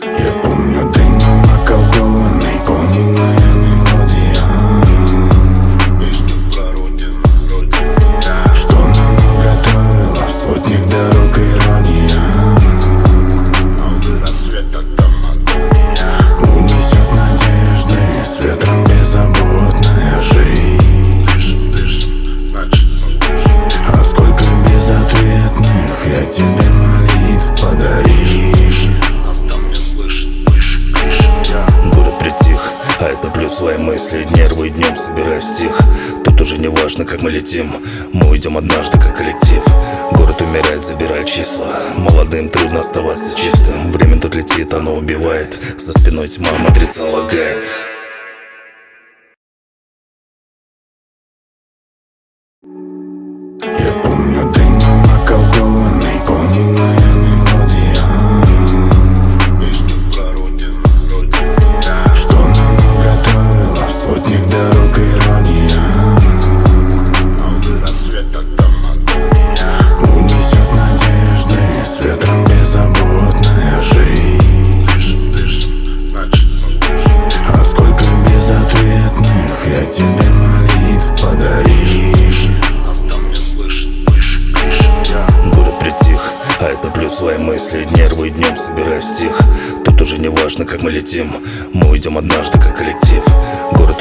Я помню день околдованный, полненная мелодия. Песню про родину, что нам уготовила в сотнях дорог ирония. Новый рассвет, когда агония унесет надежды с ветром беззаботная жизнь. Дышим, значит мы выживем. А сколько безответных я тебе молитв подарил. А это плюс свои мысли, нервы днем собирая в стих. Тут уже не важно, как мы летим, мы уйдем однажды как коллектив. Город умирает, забирая числа, молодым трудно оставаться чистым. Время тут летит, оно убивает, за спиной тьма, матрица лагает. Я помню день околдованный, полненная мелодия. Песню про родину, что нам уготовила в сотнях дорог ирония. Новый рассвет, когда агония унесет надежды с ветром беззаботная жизнь. Дышим, значит мы выживем. А сколько безответных я тебе молитв подарил. А это плюс свои мысли, нервы днем собирая в стих. Тут уже не важно, как мы летим, мы уйдем однажды как коллектив. Город